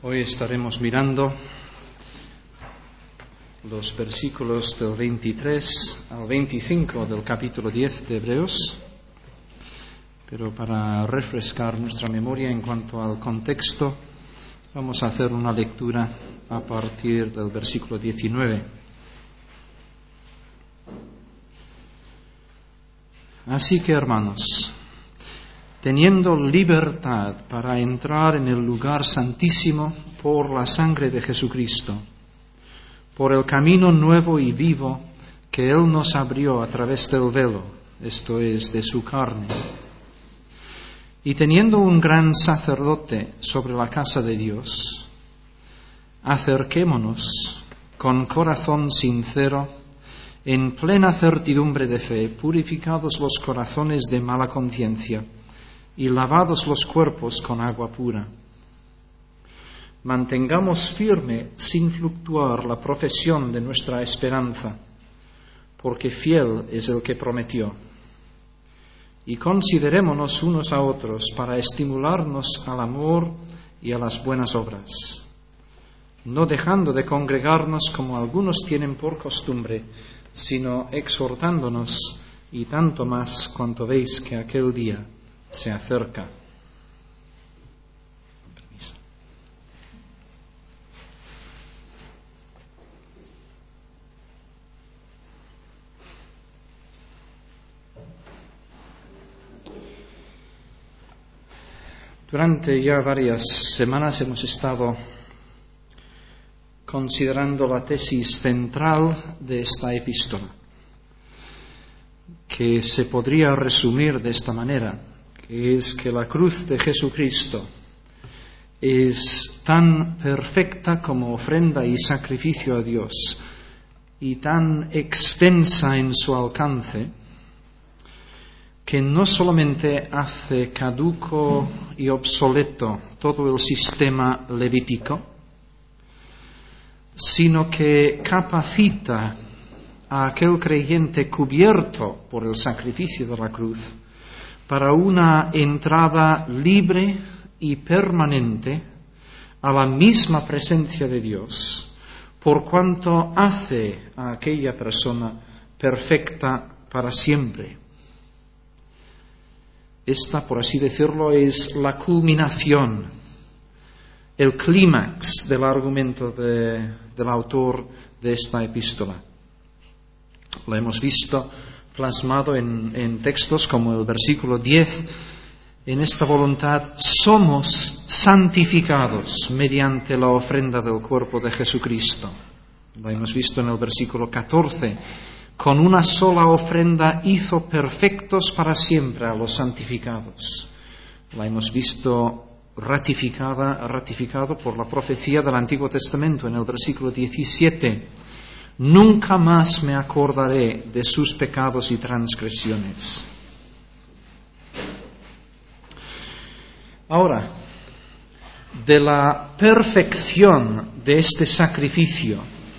Hoy estaremos mirando los versículos del 23 al 25 del capítulo 10 de Hebreos, pero para refrescar nuestra memoria en cuanto al contexto, vamos a hacer una lectura a partir del versículo 19. Así que, hermanos, teniendo libertad para entrar en el lugar santísimo por la sangre de Jesucristo, por el camino nuevo y vivo que Él nos abrió a través del velo, esto es, de su carne, y teniendo un gran sacerdote sobre la casa de Dios, acerquémonos con corazón sincero, en plena certidumbre de fe, purificados los corazones de mala conciencia, y lavados los cuerpos con agua pura. Mantengamos firme sin fluctuar la profesión de nuestra esperanza, porque fiel es el que prometió. Y considerémonos unos a otros para estimularnos al amor y a las buenas obras, no dejando de congregarnos como algunos tienen por costumbre, sino exhortándonos, y tanto más cuanto veis que aquel día se acerca. Permiso. Durante ya varias semanas hemos estado considerando la tesis central de esta epístola, que se podría resumir de esta manera, que es que la cruz de Jesucristo es tan perfecta como ofrenda y sacrificio a Dios y tan extensa en su alcance que no solamente hace caduco y obsoleto todo el sistema levítico, sino que capacita a aquel creyente cubierto por el sacrificio de la cruz para una entrada libre y permanente a la misma presencia de Dios, por cuanto hace a aquella persona perfecta para siempre. Esta, por así decirlo, es la culminación, el clímax del argumento del autor de esta epístola. Lo hemos visto plasmado en textos como el versículo 10, en esta voluntad somos santificados mediante la ofrenda del cuerpo de Jesucristo. Lo hemos visto en el versículo 14, con una sola ofrenda hizo perfectos para siempre a los santificados. La hemos visto ratificado por la profecía del Antiguo Testamento en el versículo 17. Nunca más me acordaré de sus pecados y transgresiones. Ahora, de la perfección de este sacrificio,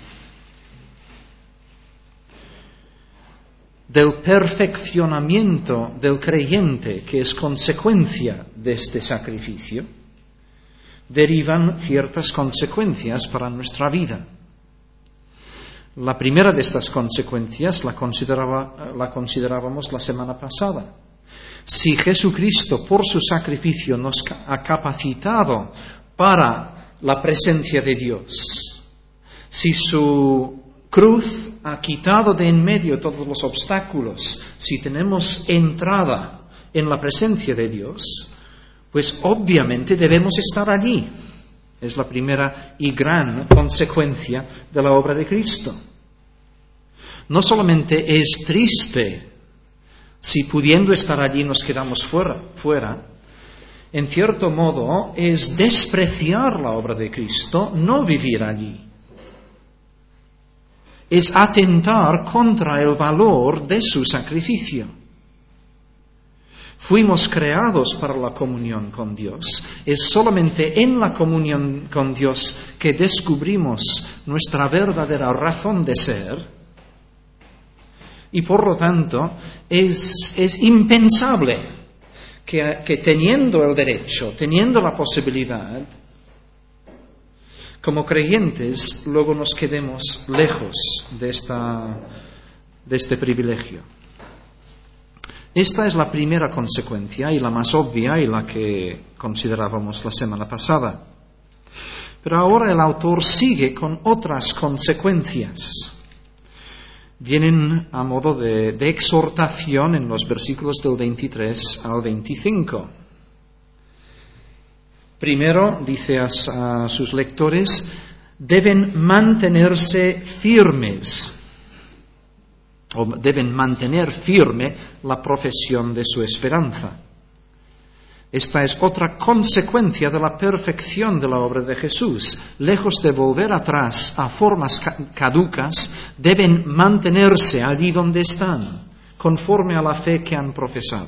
del perfeccionamiento del creyente que es consecuencia de este sacrificio, derivan ciertas consecuencias para nuestra vida. La primera de estas consecuencias la considerábamos la semana pasada. Si Jesucristo por su sacrificio nos ha capacitado para la presencia de Dios, si su cruz ha quitado de en medio todos los obstáculos, si tenemos entrada en la presencia de Dios, pues obviamente debemos estar allí. Es la primera y gran consecuencia de la obra de Cristo. No solamente es triste si pudiendo estar allí nos quedamos fuera, en cierto modo es despreciar la obra de Cristo no vivir allí. Es atentar contra el valor de su sacrificio. Fuimos creados para la comunión con Dios. Es solamente en la comunión con Dios que descubrimos nuestra verdadera razón de ser. Y por lo tanto es impensable que teniendo el derecho, teniendo la posibilidad, como creyentes luego nos quedemos lejos de este privilegio. Esta es la primera consecuencia y la más obvia y la que considerábamos la semana pasada. Pero ahora el autor sigue con otras consecuencias. Vienen a modo de exhortación en los versículos del 23 al 25. Primero, dice a sus lectores, deben mantenerse firmes, o deben mantener firme la profesión de su esperanza. Esta es otra consecuencia de la perfección de la obra de Jesús. Lejos de volver atrás a formas caducas, deben mantenerse allí donde están, conforme a la fe que han profesado.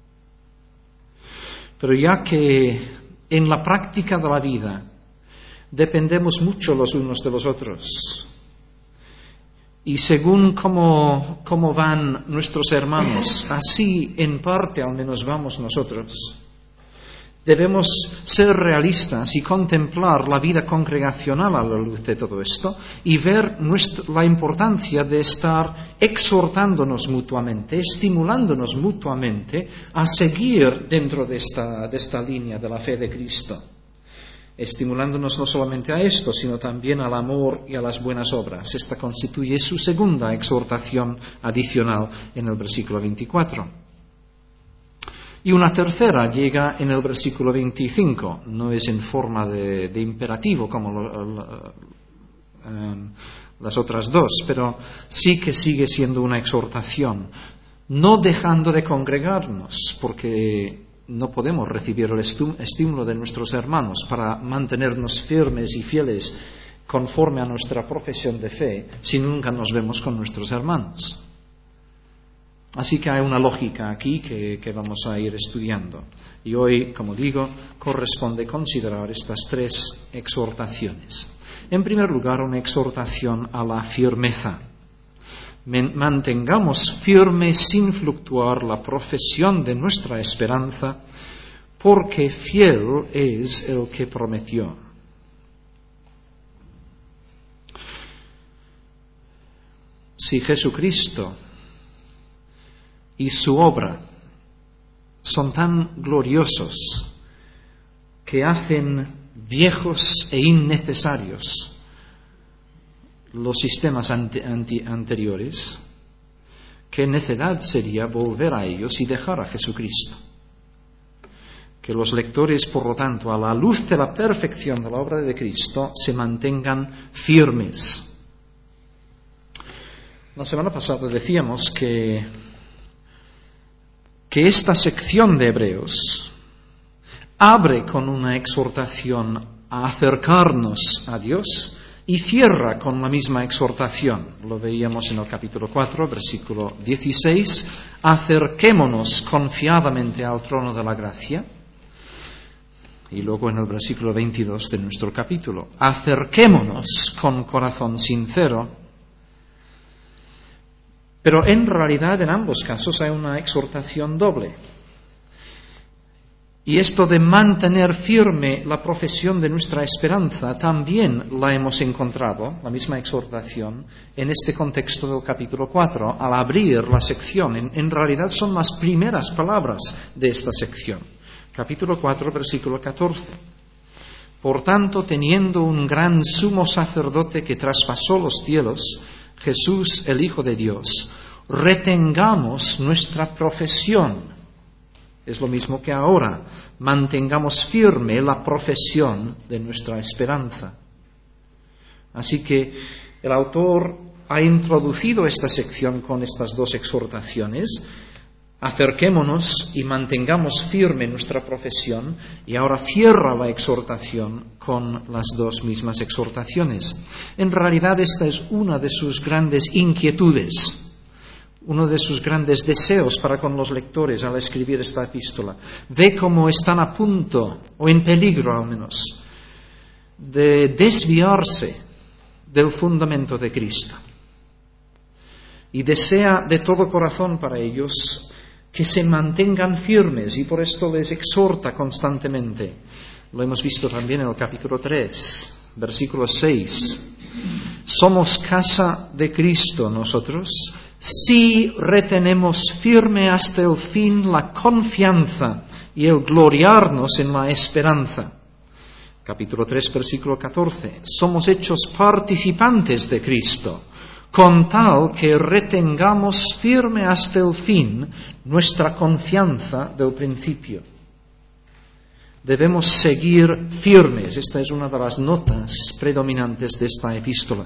Pero ya que en la práctica de la vida dependemos mucho los unos de los otros, y según cómo van nuestros hermanos, así en parte al menos vamos nosotros. Debemos ser realistas y contemplar la vida congregacional a la luz de todo esto y ver la importancia de estar exhortándonos mutuamente, estimulándonos mutuamente a seguir dentro de esta línea de la fe de Cristo. Estimulándonos no solamente a esto, sino también al amor y a las buenas obras. Esta constituye su segunda exhortación adicional en el versículo 24. Y una tercera llega en el versículo 25. No es en forma de imperativo como las otras dos, pero sí que sigue siendo una exhortación. No dejando de congregarnos, porque no podemos recibir el estímulo de nuestros hermanos para mantenernos firmes y fieles conforme a nuestra profesión de fe si nunca nos vemos con nuestros hermanos. Así que hay una lógica aquí que vamos a ir estudiando. Y hoy, como digo, corresponde considerar estas tres exhortaciones. En primer lugar, una exhortación a la firmeza. Mantengamos firme sin fluctuar la profesión de nuestra esperanza, porque fiel es el que prometió. Si Jesucristo y su obra son tan gloriosos que hacen viejos e innecesarios los sistemas anteriores, qué necedad sería volver a ellos y dejar a Jesucristo. Que los lectores, por lo tanto, a la luz de la perfección de la obra de Cristo, se mantengan firmes. La semana pasada decíamos que esta sección de Hebreos abre con una exhortación a acercarnos a Dios y cierra con la misma exhortación. Lo veíamos en el capítulo 4, versículo 16. Acerquémonos confiadamente al trono de la gracia. Y luego en el versículo 22 de nuestro capítulo. Acerquémonos con corazón sincero. Pero en realidad en ambos casos hay una exhortación doble. Y esto de mantener firme la profesión de nuestra esperanza también la hemos encontrado, la misma exhortación, en este contexto del capítulo 4, al abrir la sección. En realidad son las primeras palabras de esta sección. Capítulo 4, versículo 14. Por tanto, teniendo un gran sumo sacerdote que traspasó los cielos, Jesús, el Hijo de Dios, retengamos nuestra profesión. Es lo mismo que ahora, mantengamos firme la profesión de nuestra esperanza. Así que el autor ha introducido esta sección con estas dos exhortaciones. Acerquémonos y mantengamos firme nuestra profesión, y ahora cierra la exhortación con las dos mismas exhortaciones. En realidad esta es una de sus grandes inquietudes, uno de sus grandes deseos para con los lectores al escribir esta epístola. Ve cómo están a punto, o en peligro al menos, de desviarse del fundamento de Cristo. Y desea de todo corazón para ellos que se mantengan firmes, y por esto les exhorta constantemente. Lo hemos visto también en el capítulo 3. versículo 6. Somos casa de Cristo nosotros si retenemos firme hasta el fin la confianza y el gloriarnos en la esperanza. Capítulo 3, versículo 14. Somos hechos participantes de Cristo, con tal que retengamos firme hasta el fin nuestra confianza del principio. Debemos seguir firmes. Esta es una de las notas predominantes de esta epístola.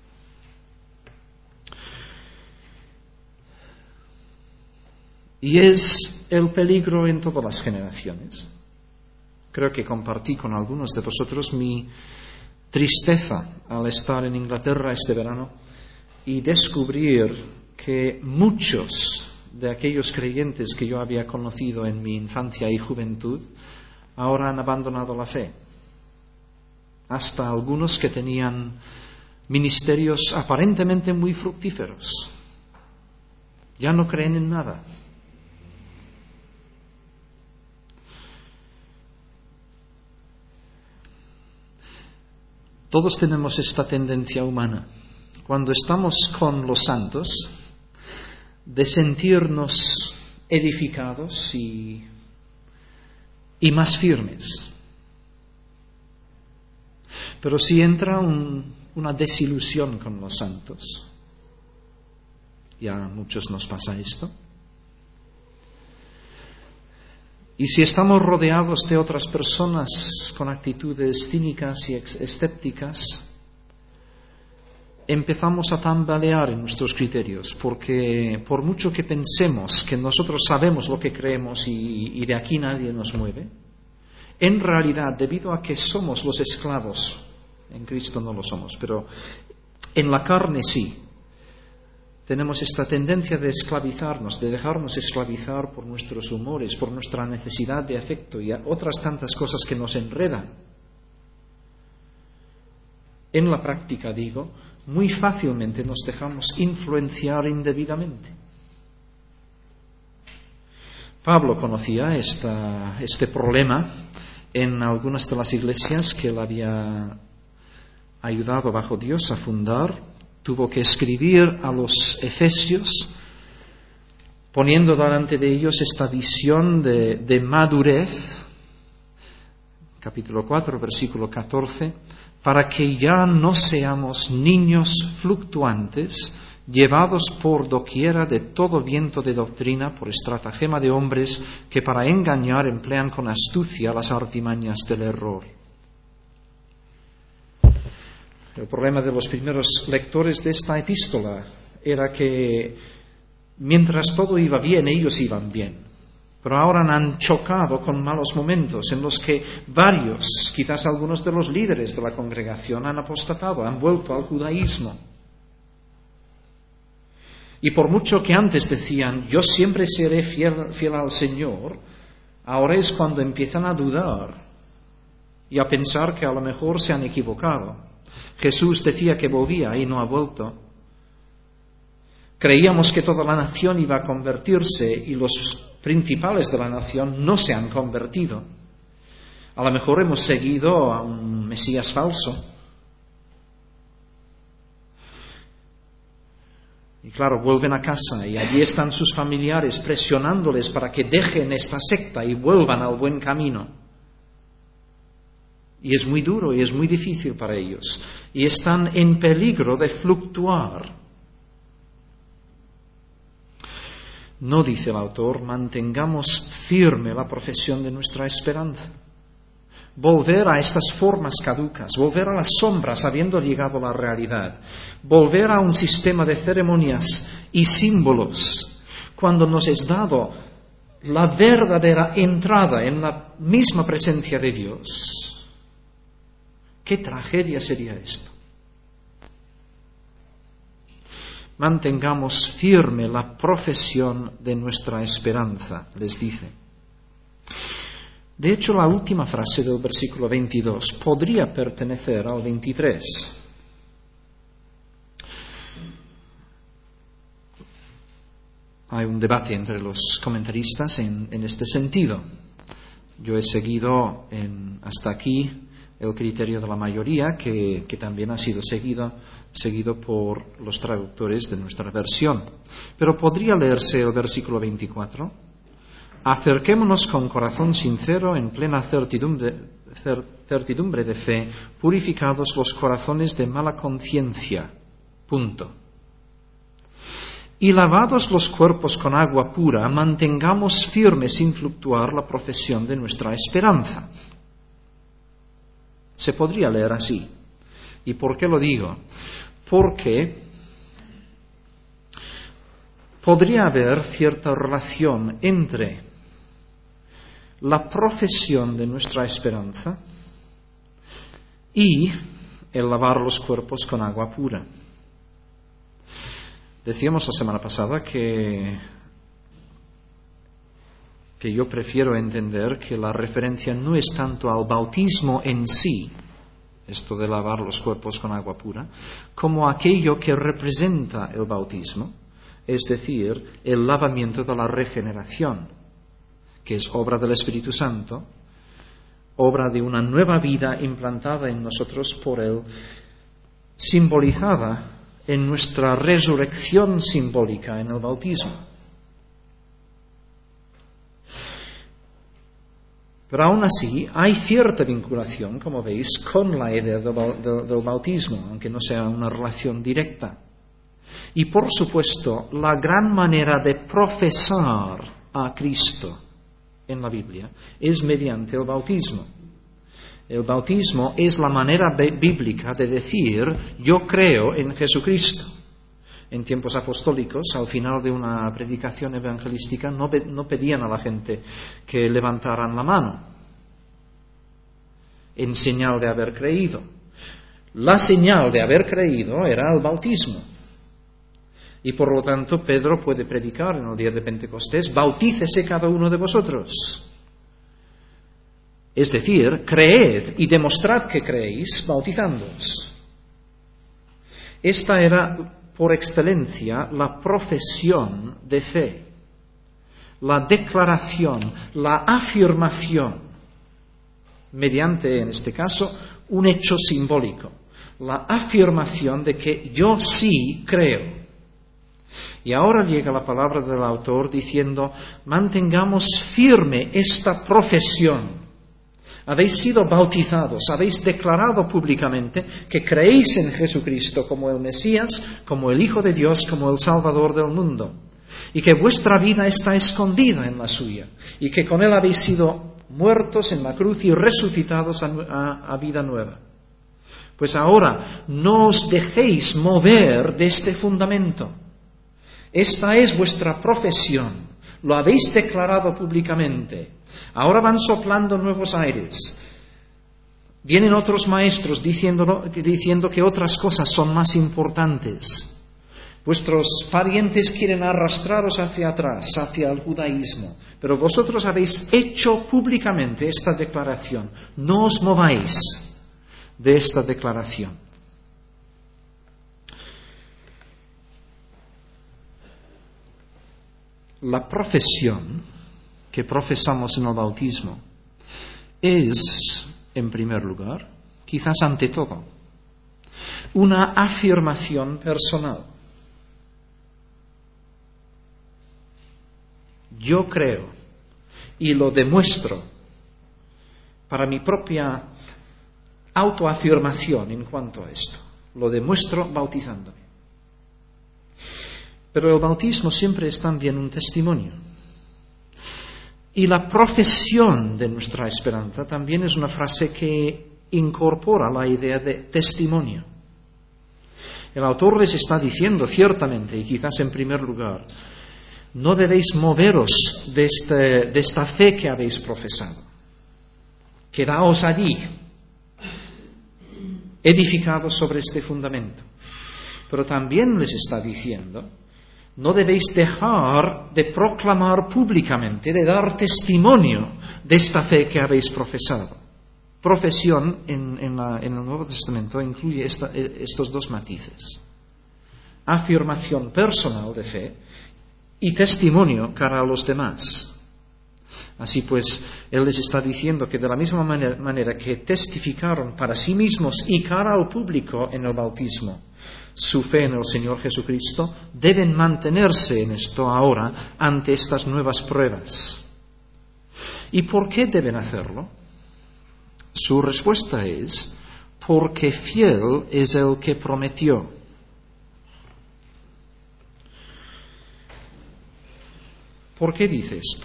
Y es el peligro en todas las generaciones. Creo que compartí con algunos de vosotros mi tristeza al estar en Inglaterra este verano y descubrir que muchos de aquellos creyentes que yo había conocido en mi infancia y juventud ahora han abandonado la fe. Hasta algunos que tenían ministerios aparentemente muy fructíferos. Ya no creen en nada. Todos tenemos esta tendencia humana, cuando estamos con los santos, de sentirnos edificados y más firmes. Pero si entra una desilusión con los santos, ya a muchos nos pasa esto, y si estamos rodeados de otras personas con actitudes cínicas y escépticas, empezamos a tambalear en nuestros criterios, porque por mucho que pensemos que nosotros sabemos lo que creemos y de aquí nadie nos mueve, en realidad, debido a que somos los esclavos, en Cristo no lo somos, pero en la carne sí, tenemos esta tendencia de esclavizarnos, de dejarnos esclavizar por nuestros humores, por nuestra necesidad de afecto y otras tantas cosas que nos enredan. En la práctica, digo, muy fácilmente nos dejamos influenciar indebidamente. Pablo conocía este problema en algunas de las iglesias que él había ayudado bajo Dios a fundar. Tuvo que escribir a los efesios poniendo delante de ellos esta visión de madurez, capítulo 4, versículo 14, para que ya no seamos niños fluctuantes, llevados por doquiera de todo viento de doctrina, por estratagema de hombres que para engañar emplean con astucia las artimañas del error. El problema de los primeros lectores de esta epístola era que mientras todo iba bien, ellos iban bien. Pero ahora han chocado con malos momentos en los que varios, quizás algunos de los líderes de la congregación, han apostatado, han vuelto al judaísmo. Y por mucho que antes decían, yo siempre seré fiel al Señor, ahora es cuando empiezan a dudar y a pensar que a lo mejor se han equivocado. Jesús decía que volvía y no ha vuelto. Creíamos que toda la nación iba a convertirse y los principales de la nación no se han convertido. A lo mejor hemos seguido a un Mesías falso. Y claro, vuelven a casa y allí están sus familiares presionándoles para que dejen esta secta y vuelvan al buen camino. Y es muy duro y es muy difícil para ellos. Y están en peligro de fluctuar. No, dice el autor, mantengamos firme la profesión de nuestra esperanza. Volver a estas formas caducas, volver a las sombras habiendo llegado a la realidad, volver a un sistema de ceremonias y símbolos, cuando nos es dado la verdadera entrada en la misma presencia de Dios. ¿Qué tragedia sería esto? Mantengamos firme la profesión de nuestra esperanza, les dice. De hecho, la última frase del versículo 22 podría pertenecer al 23. Hay un debate entre los comentaristas en este sentido. Yo he seguido hasta aquí el criterio de la mayoría, que también ha sido seguido por los traductores de nuestra versión. Pero podría leerse el versículo 24. Acerquémonos con corazón sincero, en plena certidumbre de fe, purificados los corazones de mala conciencia. Punto. Y lavados los cuerpos con agua pura, mantengamos firme sin fluctuar la profesión de nuestra esperanza. Se podría leer así. ¿Y por qué lo digo? Porque podría haber cierta relación entre la profesión de nuestra esperanza y el lavar los cuerpos con agua pura. Decíamos la semana pasada que yo prefiero entender que la referencia no es tanto al bautismo en sí, esto de lavar los cuerpos con agua pura, como aquello que representa el bautismo, es decir, el lavamiento de la regeneración, que es obra del Espíritu Santo, obra de una nueva vida implantada en nosotros por Él, simbolizada en nuestra resurrección simbólica en el bautismo. Pero aún así hay cierta vinculación, como veis, con la idea del bautismo, aunque no sea una relación directa. Y por supuesto, la gran manera de profesar a Cristo en la Biblia es mediante el bautismo. El bautismo es la manera bíblica de decir yo creo en Jesucristo. En tiempos apostólicos, al final de una predicación evangelística, no pedían a la gente que levantaran la mano en señal de haber creído. La señal de haber creído era el bautismo. Y por lo tanto Pedro puede predicar en el día de Pentecostés, bautícese cada uno de vosotros. Es decir, creed y demostrad que creéis bautizándoos. Esta era por excelencia la profesión de fe, la declaración, la afirmación, mediante, en este caso, un hecho simbólico, la afirmación de que yo sí creo. Y ahora llega la palabra del autor diciendo, mantengamos firme esta profesión. Habéis sido bautizados, habéis declarado públicamente que creéis en Jesucristo como el Mesías, como el Hijo de Dios, como el Salvador del mundo, y que vuestra vida está escondida en la suya, y que con Él habéis sido muertos en la cruz y resucitados a vida nueva. Pues ahora no os dejéis mover de este fundamento. Esta es vuestra profesión, lo habéis declarado públicamente. Ahora van soplando nuevos aires. Vienen otros maestros diciendo que otras cosas son más importantes. Vuestros parientes quieren arrastraros hacia atrás, hacia el judaísmo, pero vosotros habéis hecho públicamente esta declaración. No os mováis de esta declaración. La profesión que profesamos en el bautismo es, en primer lugar, quizás ante todo, una afirmación personal. Yo creo y lo demuestro para mi propia autoafirmación en cuanto a esto. Lo demuestro bautizándome. Pero el bautismo siempre es también un testimonio. Y la profesión de nuestra esperanza también es una frase que incorpora la idea de testimonio. El autor les está diciendo ciertamente, y quizás en primer lugar, no debéis moveros de esta fe que habéis profesado. Quedaos allí, edificados sobre este fundamento. Pero también les está diciendo, no debéis dejar de proclamar públicamente, de dar testimonio de esta fe que habéis profesado. Profesión en el Nuevo Testamento incluye estos dos matices. Afirmación personal de fe y testimonio cara a los demás. Así pues, Él les está diciendo que de la misma manera que testificaron para sí mismos y cara al público en el bautismo su fe en el Señor Jesucristo, deben mantenerse en esto ahora ante estas nuevas pruebas. ¿Y por qué deben hacerlo? Su respuesta es: porque fiel es el que prometió. ¿Por qué dice esto?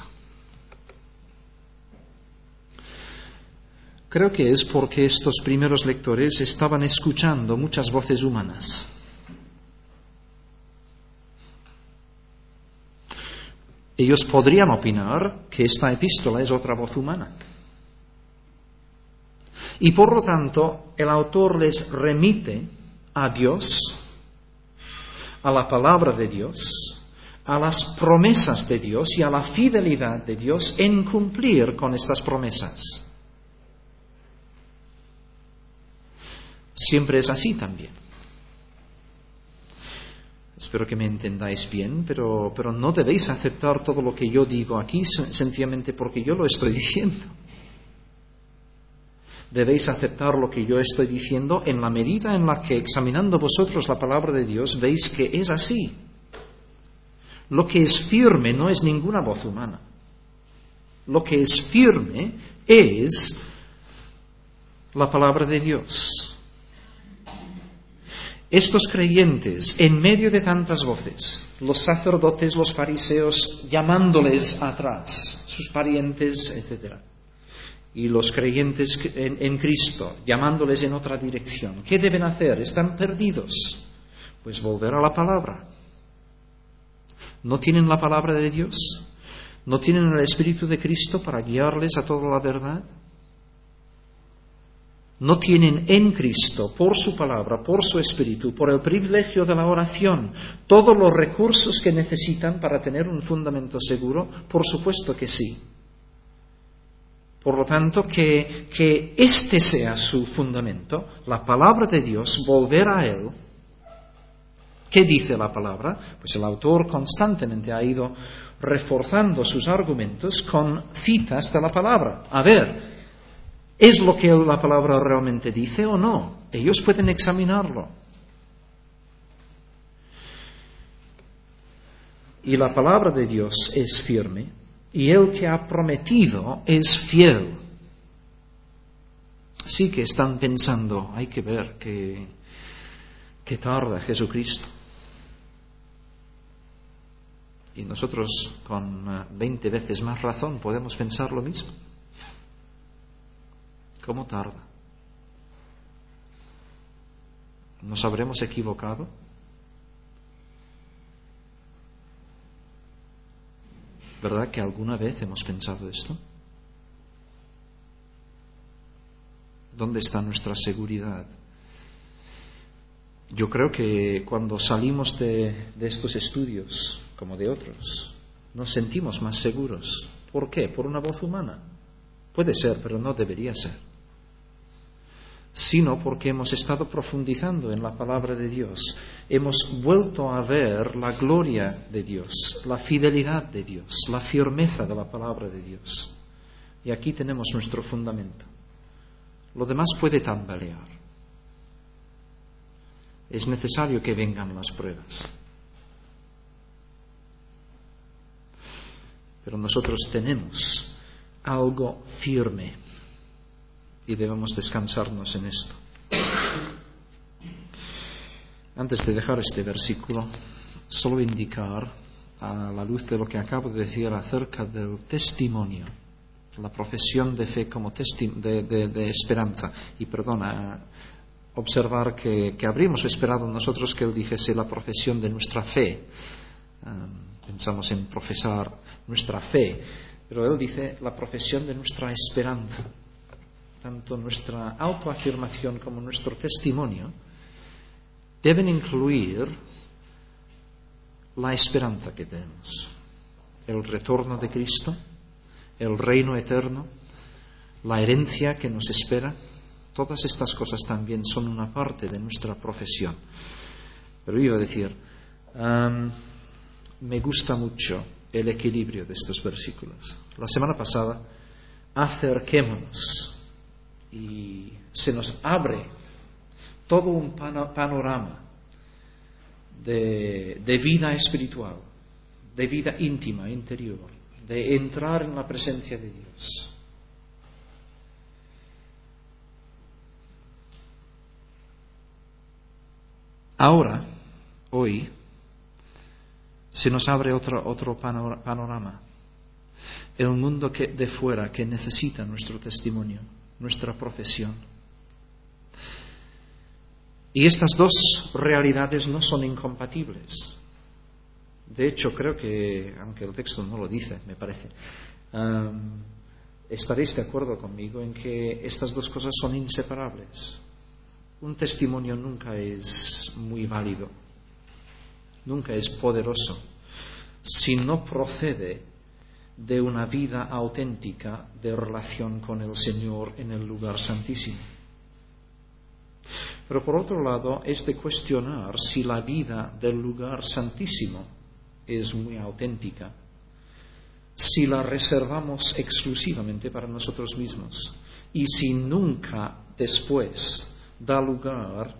Creo que es porque estos primeros lectores estaban escuchando muchas voces humanas. Ellos podrían opinar que esta epístola es otra voz humana. Y por lo tanto, el autor les remite a Dios, a la palabra de Dios, a las promesas de Dios y a la fidelidad de Dios en cumplir con estas promesas. Siempre es así también. Espero que me entendáis bien, pero no debéis aceptar todo lo que yo digo aquí sencillamente porque yo lo estoy diciendo. Debéis aceptar lo que yo estoy diciendo en la medida en la que, examinando vosotros la palabra de Dios, veis que es así. Lo que es firme no es ninguna voz humana. Lo que es firme es la palabra de Dios. Estos creyentes, en medio de tantas voces, los sacerdotes, los fariseos, llamándoles atrás, sus parientes, etc., y los creyentes en Cristo, llamándoles en otra dirección, ¿qué deben hacer? Están perdidos. Pues volver a la palabra. ¿No tienen la palabra de Dios? ¿No tienen el Espíritu de Cristo para guiarles a toda la verdad? ¿No tienen en Cristo, por su palabra, por su Espíritu, por el privilegio de la oración, todos los recursos que necesitan para tener un fundamento seguro? Por supuesto que sí. Por lo tanto, que este sea su fundamento, la palabra de Dios, volver a Él. ¿Qué dice la palabra? Pues el autor constantemente ha ido reforzando sus argumentos con citas de la palabra. A ver, ¿es lo que la palabra realmente dice o no? Ellos pueden examinarlo. Y la palabra de Dios es firme, y el que ha prometido es fiel. Sí que están pensando, hay que ver que tarda Jesucristo. Y nosotros con 20 veces más razón podemos pensar lo mismo. ¿Cómo tarda? ¿Nos habremos equivocado? ¿Verdad que alguna vez hemos pensado esto? ¿Dónde está nuestra seguridad? Yo creo que cuando salimos de estos estudios, como de otros, nos sentimos más seguros. ¿Por qué? ¿Por una voz humana? Puede ser, pero no debería ser. Sino porque hemos estado profundizando en la palabra de Dios. Hemos vuelto a ver la gloria de Dios, la fidelidad de Dios, la firmeza de la palabra de Dios. Y aquí tenemos nuestro fundamento. Lo demás puede tambalear. Es necesario que vengan las pruebas. Pero nosotros tenemos algo firme y debemos descansarnos en esto. Antes de dejar este versículo, solo indicar, a la luz de lo que acabo de decir acerca del testimonio, la profesión de fe como de esperanza, y observar que habríamos esperado nosotros que él dijese la profesión de nuestra fe. Pensamos en profesar nuestra fe, pero él dice la profesión de nuestra esperanza. Tanto nuestra autoafirmación como nuestro testimonio deben incluir la esperanza que tenemos, el retorno de Cristo, el reino eterno, la herencia que nos espera. Todas estas cosas también son una parte de nuestra profesión. Pero iba a decir, me gusta mucho el equilibrio de estos versículos. la semana pasada, acerquémonos, y se nos abre todo un panorama de vida espiritual, de vida íntima, interior, de entrar en la presencia de Dios. Ahora, hoy, se nos abre otro panorama. El mundo de fuera que necesita nuestro testimonio, nuestra profesión. Y estas dos realidades no son incompatibles. De hecho, creo que, aunque el texto no lo dice, me parece, estaréis de acuerdo conmigo en que estas dos cosas son inseparables. Un testimonio nunca es muy válido, nunca es poderoso, si no procede de una vida auténtica de relación con el Señor en el lugar santísimo. Pero por otro lado, es de cuestionar si la vida del lugar santísimo es muy auténtica, si la reservamos exclusivamente para nosotros mismos y si nunca después da lugar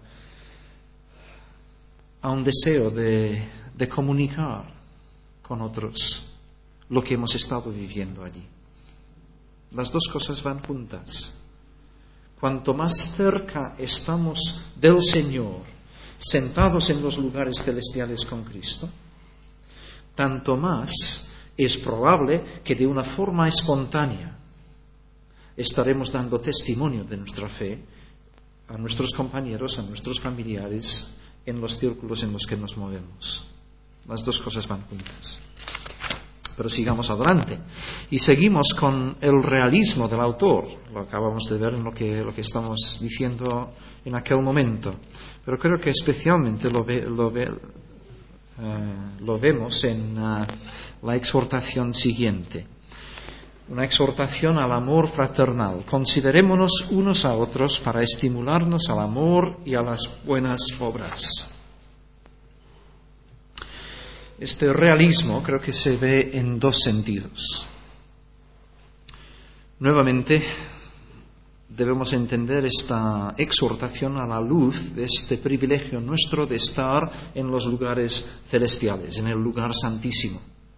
a un deseo de comunicar con otros lo que hemos estado viviendo allí. Las dos cosas van juntas. Cuanto más cerca estamos del Señor, sentados en los lugares celestiales con Cristo, tanto más es probable que de una forma espontánea estaremos dando testimonio de nuestra fe a nuestros compañeros, a nuestros familiares, en los círculos en los que nos movemos. Las dos cosas van juntas. Pero sigamos adelante. Y seguimos con el realismo del autor. Lo acabamos de ver en lo que estamos diciendo en aquel momento. Pero creo que especialmente lo vemos en la exhortación siguiente. Una exhortación al amor fraternal. Considerémonos unos a otros para estimularnos al amor y a las buenas obras. Este realismo creo que se ve en dos sentidos. Nuevamente, debemos entender esta exhortación a la luz de este privilegio nuestro de estar en los lugares celestiales, en el lugar santísimo.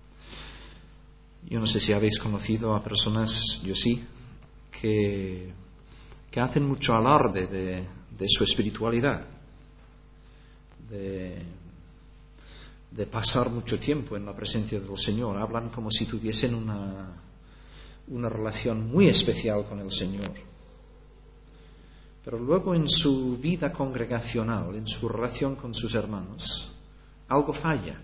Yo no sé si habéis conocido a personas, yo sí, que hacen mucho alarde de su espiritualidad, de pasar mucho tiempo en la presencia del Señor. Hablan como si tuviesen una relación muy especial con el Señor. Pero luego en su vida congregacional, en su relación con sus hermanos, algo falla.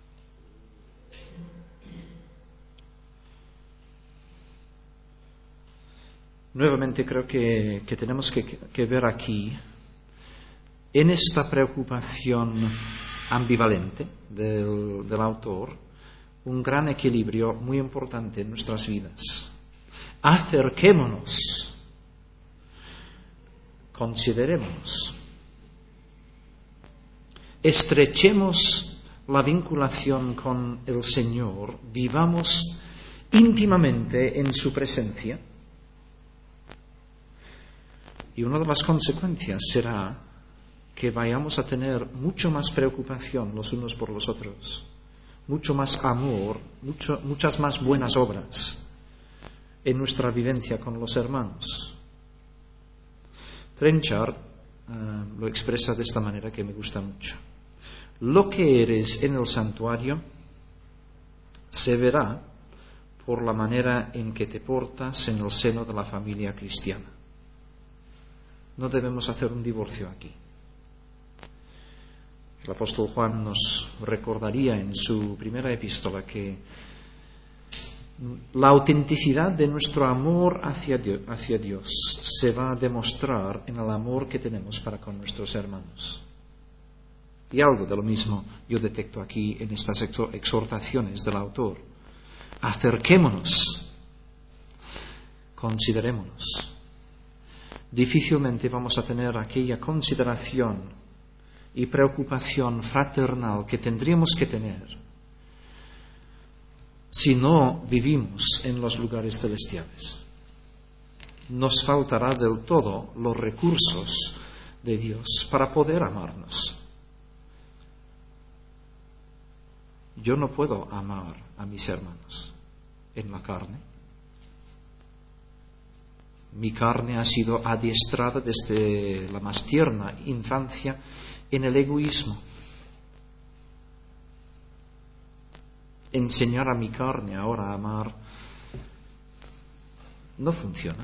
Nuevamente creo que tenemos que ver aquí, en esta preocupación ambivalente del autor, un gran equilibrio muy importante en nuestras vidas. Acerquémonos, considerémonos, estrechemos la vinculación con el Señor, vivamos íntimamente en su presencia. Y una de las consecuencias será que vayamos a tener mucho más preocupación los unos por los otros, mucho más amor, muchas más buenas obras en nuestra vivencia con los hermanos. Trenchard lo expresa de esta manera que me gusta mucho. Lo que eres en el santuario se verá por la manera en que te portas en el seno de la familia cristiana. No debemos hacer un divorcio aquí. El apóstol Juan nos recordaría en su primera epístola que la autenticidad de nuestro amor hacia Dios se va a demostrar en el amor que tenemos para con nuestros hermanos. Y algo de lo mismo yo detecto aquí en estas exhortaciones del autor. Acerquémonos, considerémonos. Difícilmente vamos a tener aquella consideración y preocupación fraternal que tendríamos que tener si no vivimos en los lugares celestiales. Nos faltará del todo los recursos de Dios para poder amarnos. Yo no puedo amar a mis hermanos en la carne. Mi carne ha sido adiestrada desde la más tierna infancia en el egoísmo. Enseñar a mi carne ahora a amar no funciona.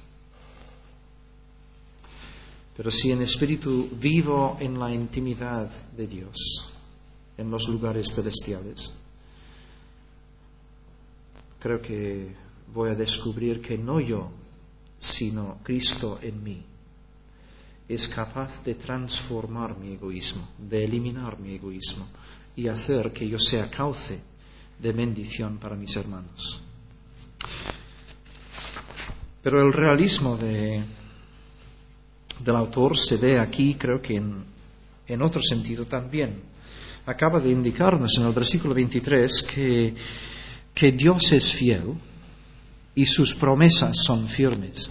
Pero si en espíritu vivo en la intimidad de Dios, en los lugares celestiales, creo que voy a descubrir que no yo, sino Cristo en mí, es capaz de transformar mi egoísmo, de eliminar mi egoísmo y hacer que yo sea cauce de bendición para mis hermanos. Pero el realismo del autor se ve aquí, creo que en otro sentido también. Acaba de indicarnos en el versículo 23 que Dios es fiel y sus promesas son firmes.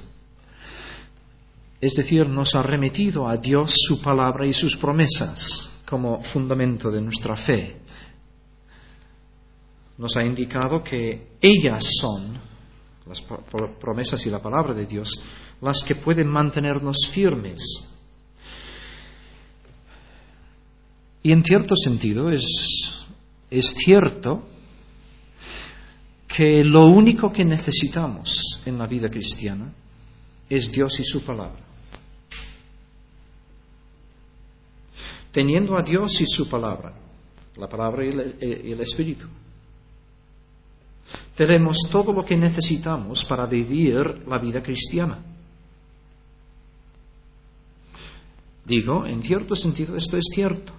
Es decir, nos ha remitido a Dios su palabra y sus promesas como fundamento de nuestra fe. Nos ha indicado que ellas son, las promesas y la palabra de Dios, las que pueden mantenernos firmes. Y en cierto sentido es cierto que lo único que necesitamos en la vida cristiana es Dios y su palabra. Teniendo a Dios y su palabra, la palabra y el Espíritu, tenemos todo lo que necesitamos para vivir la vida cristiana. Digo, en cierto sentido esto es cierto.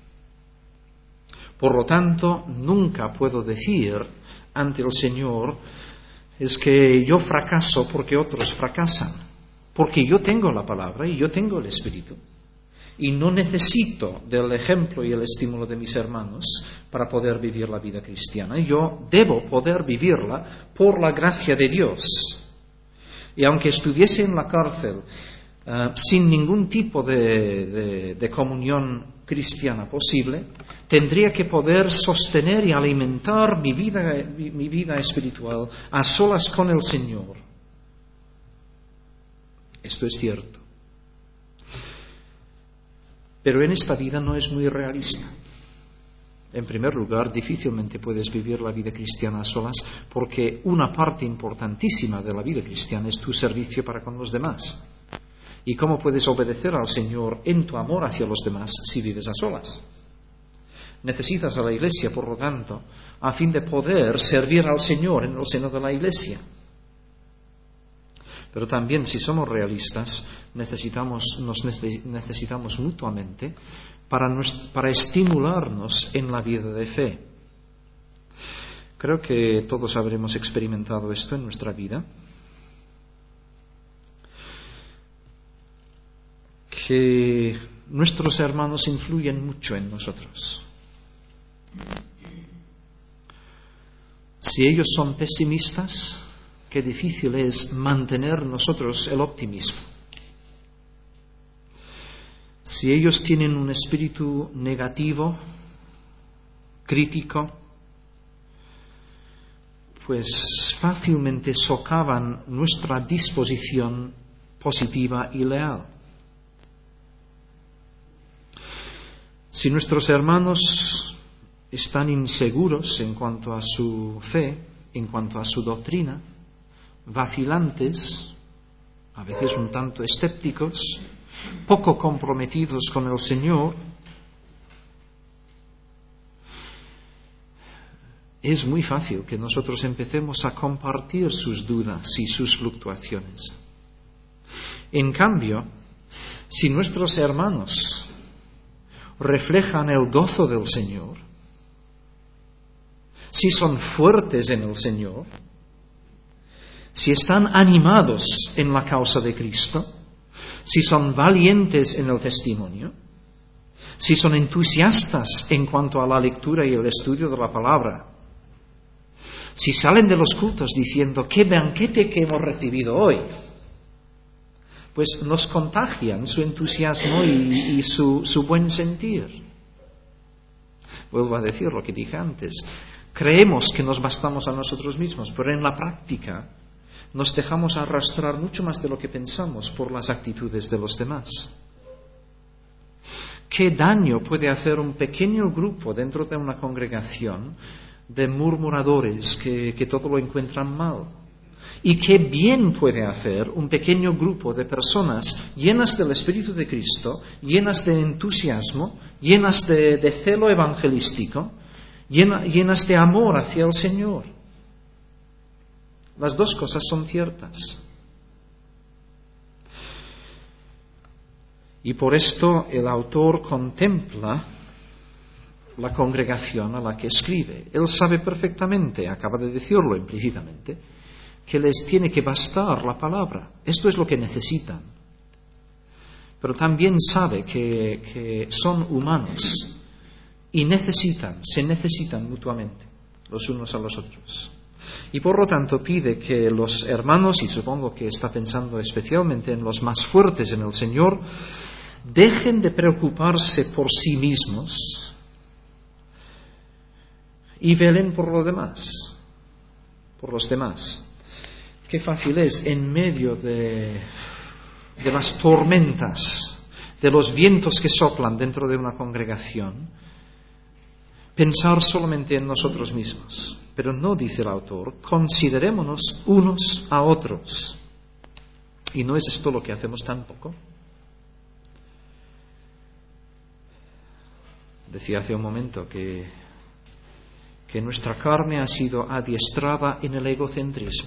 Por lo tanto, nunca puedo decir ante el Señor, es que yo fracaso porque otros fracasan, porque yo tengo la palabra y yo tengo el Espíritu. Y no necesito del ejemplo y el estímulo de mis hermanos para poder vivir la vida cristiana. Yo debo poder vivirla por la gracia de Dios. Y aunque estuviese en la cárcel sin ningún tipo de comunión cristiana posible, tendría que poder sostener y alimentar mi vida espiritual a solas con el Señor. Esto es cierto. Pero en esta vida no es muy realista. En primer lugar, difícilmente puedes vivir la vida cristiana a solas porque una parte importantísima de la vida cristiana es tu servicio para con los demás. ¿Y cómo puedes obedecer al Señor en tu amor hacia los demás si vives a solas? Necesitas a la Iglesia, por lo tanto, a fin de poder servir al Señor en el seno de la Iglesia. Pero también, si somos realistas, nos necesitamos mutuamente para estimularnos en la vida de fe. Creo que todos habremos experimentado esto en nuestra vida, que nuestros hermanos influyen mucho en nosotros. Si ellos son pesimistas, qué difícil es mantener nosotros el optimismo. Si ellos tienen un espíritu negativo, crítico, pues fácilmente socavan nuestra disposición positiva y leal. Si nuestros hermanos están inseguros en cuanto a su fe, en cuanto a su doctrina, vacilantes, a veces un tanto escépticos, poco comprometidos con el Señor, es muy fácil que nosotros empecemos a compartir sus dudas y sus fluctuaciones. En cambio, si nuestros hermanos reflejan el gozo del Señor, si son fuertes en el Señor, si están animados en la causa de Cristo, si son valientes en el testimonio, si son entusiastas en cuanto a la lectura y el estudio de la palabra, Si salen de los cultos diciendo, ¡qué banquete que hemos recibido hoy!, pues nos contagian su entusiasmo y su buen sentir. Vuelvo a decir lo que dije antes. Creemos que nos bastamos a nosotros mismos, pero en la práctica nos dejamos arrastrar mucho más de lo que pensamos por las actitudes de los demás. ¿Qué daño puede hacer un pequeño grupo dentro de una congregación de murmuradores que todo lo encuentran mal? ¿Y qué bien puede hacer un pequeño grupo de personas llenas del Espíritu de Cristo, llenas de entusiasmo, llenas de celo evangelístico, llenas de amor hacia el Señor? Las dos cosas son ciertas. Y por esto el autor contempla la congregación a la que escribe. Él sabe perfectamente, acaba de decirlo implícitamente, que les tiene que bastar la palabra. Esto es lo que necesitan. Pero también sabe que son humanos y se necesitan mutuamente los unos a los otros. Y por lo tanto pide que los hermanos, y supongo que está pensando especialmente en los más fuertes en el Señor, dejen de preocuparse por sí mismos y velen por lo demás, por los demás. Qué fácil es en medio de las tormentas, de los vientos que soplan dentro de una congregación, pensar solamente en nosotros mismos. Pero no, dice el autor, considerémonos unos a otros. ¿Y no es esto lo que hacemos tampoco? Decía hace un momento que nuestra carne ha sido adiestrada en el egocentrismo.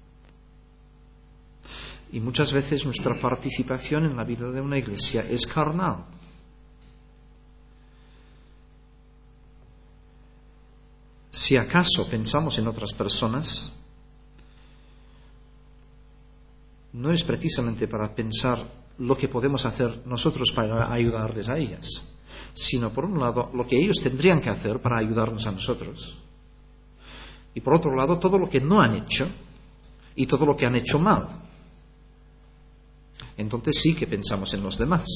Y muchas veces nuestra participación en la vida de una iglesia es carnal. Si acaso pensamos en otras personas, no es precisamente para pensar lo que podemos hacer nosotros para ayudarles a ellas, sino por un lado lo que ellos tendrían que hacer para ayudarnos a nosotros, y por otro lado todo lo que no han hecho y todo lo que han hecho mal. Entonces sí que pensamos en los demás.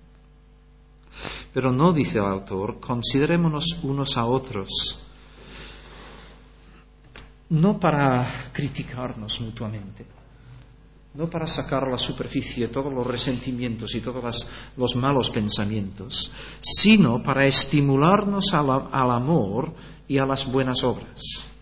Pero no, dice el autor, considerémonos unos a otros, no para criticarnos mutuamente, no para sacar a la superficie todos los resentimientos y todos los malos pensamientos, sino para estimularnos al amor y a las buenas obras.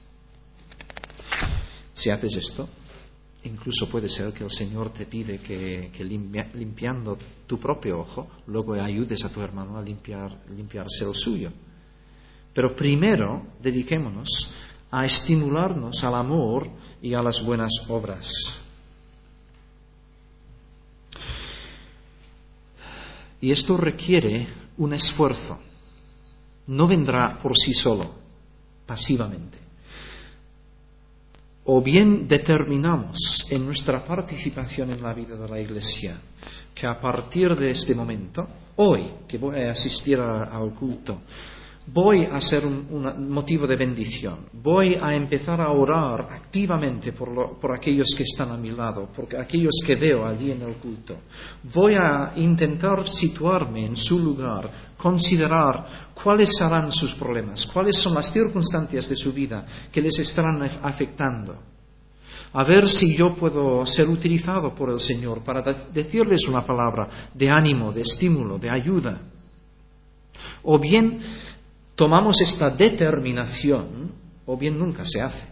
Si haces esto, incluso puede ser que el Señor te pide que limpiando tu propio ojo, luego ayudes a tu hermano a limpiarse el suyo. Pero primero dediquémonos a estimularnos al amor y a las buenas obras. Y esto requiere un esfuerzo. No vendrá por sí solo, pasivamente. O bien determinamos en nuestra participación en la vida de la Iglesia que a partir de este momento, hoy que voy a asistir al culto, voy a ser un motivo de bendición, voy a empezar a orar activamente por aquellos que están a mi lado, por aquellos que veo allí en el culto, voy a intentar situarme en su lugar, considerar cuáles serán sus problemas, cuáles son las circunstancias de su vida que les estarán afectando, a ver si yo puedo ser utilizado por el Señor para decirles una palabra de ánimo, de estímulo, de ayuda. O bien tomamos esta determinación, o bien nunca se hace.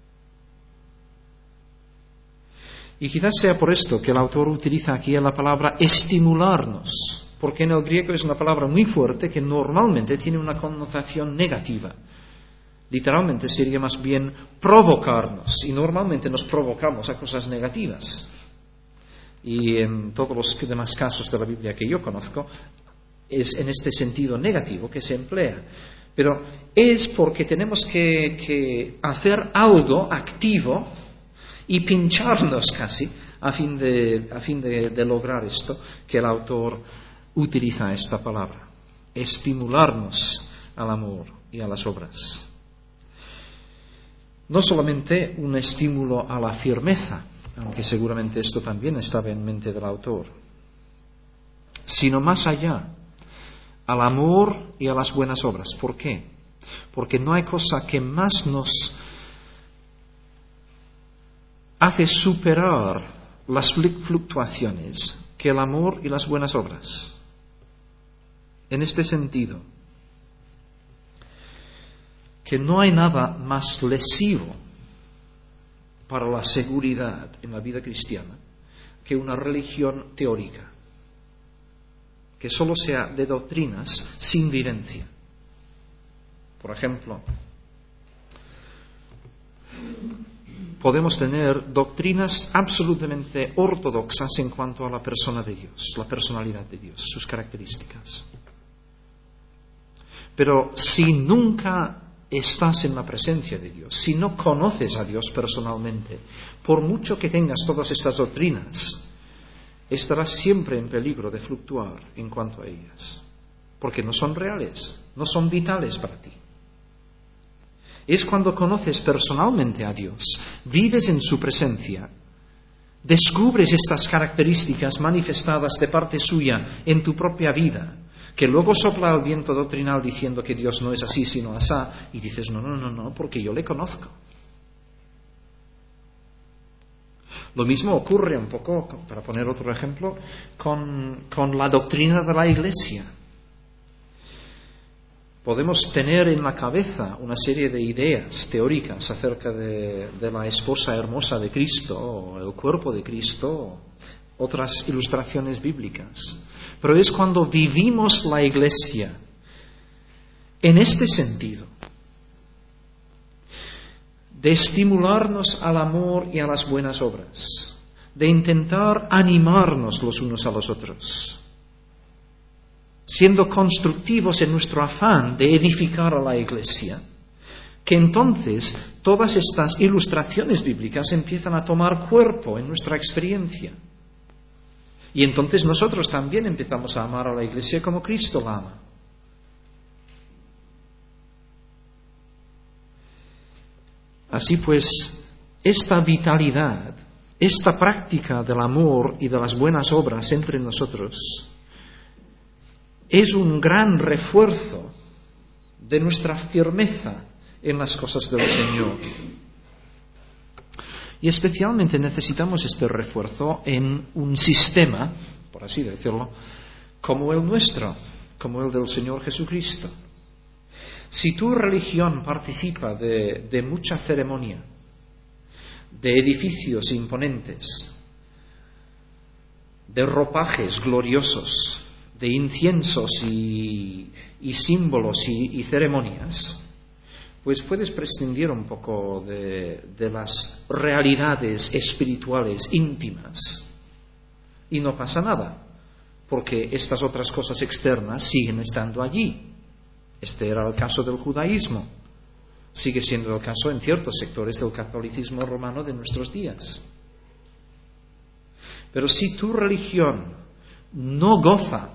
Y quizás sea por esto que el autor utiliza aquí la palabra estimularnos, porque en el griego es una palabra muy fuerte que normalmente tiene una connotación negativa. Literalmente sería más bien provocarnos, y normalmente nos provocamos a cosas negativas. Y en todos los demás casos de la Biblia que yo conozco, es en este sentido negativo que se emplea. Pero es porque tenemos que hacer algo activo y pincharnos casi a fin de lograr esto, que el autor utiliza esta palabra, estimularnos al amor y a las obras. No solamente un estímulo a la firmeza, aunque seguramente esto también estaba en mente del autor, sino más allá, al amor y a las buenas obras. ¿Por qué? Porque no hay cosa que más nos hace superar las fluctuaciones que el amor y las buenas obras. En este sentido, que no hay nada más lesivo para la seguridad en la vida cristiana que una religión teórica, que solo sea de doctrinas sin vivencia. Por ejemplo, podemos tener doctrinas absolutamente ortodoxas en cuanto a la persona de Dios, la personalidad de Dios, sus características. Pero si nunca estás en la presencia de Dios, si no conoces a Dios personalmente, por mucho que tengas todas estas doctrinas, estarás siempre en peligro de fluctuar en cuanto a ellas, porque no son reales, no son vitales para ti. Es cuando conoces personalmente a Dios, vives en su presencia, descubres estas características manifestadas de parte suya en tu propia vida, que luego sopla el viento doctrinal diciendo que Dios no es así sino asá, y dices no, porque yo le conozco. Lo mismo ocurre un poco, para poner otro ejemplo, con la doctrina de la Iglesia. Podemos tener en la cabeza una serie de ideas teóricas acerca de la esposa hermosa de Cristo, o el cuerpo de Cristo, o otras ilustraciones bíblicas. Pero es cuando vivimos la Iglesia en este sentido, de estimularnos al amor y a las buenas obras, de intentar animarnos los unos a los otros, siendo constructivos en nuestro afán de edificar a la Iglesia, que entonces todas estas ilustraciones bíblicas empiezan a tomar cuerpo en nuestra experiencia. Y entonces nosotros también empezamos a amar a la Iglesia como Cristo la ama. Así pues, esta vitalidad, esta práctica del amor y de las buenas obras entre nosotros, es un gran refuerzo de nuestra firmeza en las cosas del Señor. Y especialmente necesitamos este refuerzo en un sistema, por así decirlo, como el nuestro, como el del Señor Jesucristo. Si tu religión participa de mucha ceremonia, de edificios imponentes, de ropajes gloriosos, de inciensos y símbolos y ceremonias, pues puedes prescindir un poco de las realidades espirituales íntimas y no pasa nada, porque estas otras cosas externas siguen estando allí. Este era el caso del judaísmo, sigue siendo el caso en ciertos sectores del catolicismo romano de nuestros días. Pero si tu religión no goza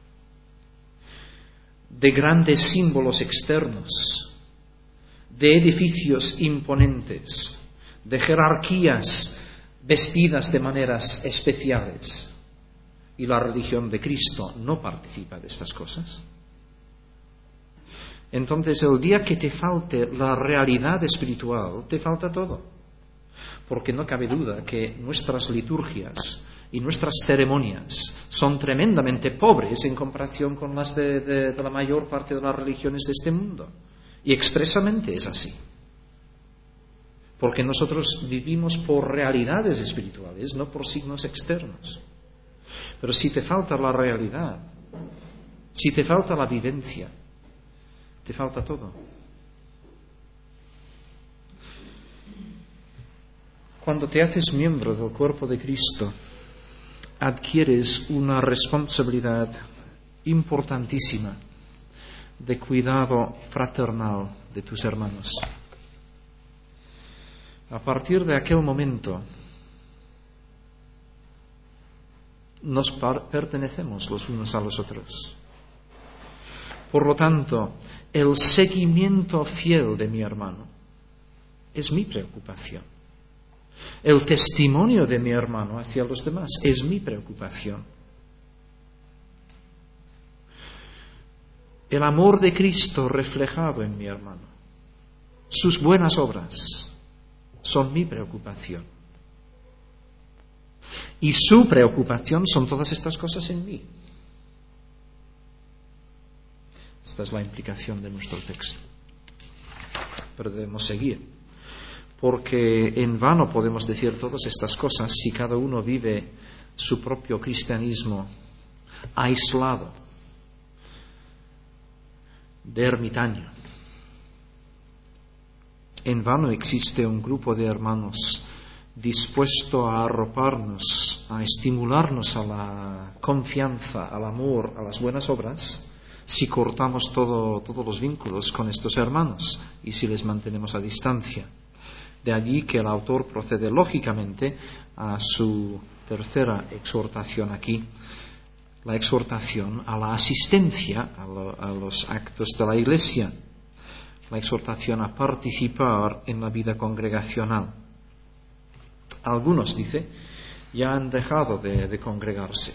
de grandes símbolos externos, de edificios imponentes, de jerarquías vestidas de maneras especiales, y la religión de Cristo no participa de estas cosas, entonces el día que te falte la realidad espiritual, te falta todo. Porque no cabe duda que nuestras liturgias y nuestras ceremonias son tremendamente pobres en comparación con las de la mayor parte de las religiones de este mundo. Y expresamente es así. Porque nosotros vivimos por realidades espirituales, no por signos externos. Pero si te falta la realidad, si te falta la vivencia, te falta todo. Cuando te haces miembro del cuerpo de Cristo, adquieres una responsabilidad importantísima de cuidado fraternal de tus hermanos. A partir de aquel momento, nos pertenecemos los unos a los otros. Por lo tanto, el seguimiento fiel de mi hermano, es mi preocupación. El testimonio de mi hermano hacia los demás es mi preocupación. El amor de Cristo reflejado en mi hermano, sus buenas obras, son mi preocupación. Y su preocupación son todas estas cosas en mí. Esta es la implicación de nuestro texto. Pero debemos seguir, porque en vano podemos decir todas estas cosas si cada uno vive su propio cristianismo aislado, de ermitaño. En vano existe un grupo de hermanos dispuesto a arroparnos, a estimularnos a la confianza, al amor, a las buenas obras, si cortamos todos los vínculos con estos hermanos y si les mantenemos a distancia. De allí que el autor procede lógicamente a su tercera exhortación aquí, la exhortación a la asistencia a los actos de la Iglesia, la exhortación a participar en la vida congregacional. Algunos, dice, ya han dejado de congregarse.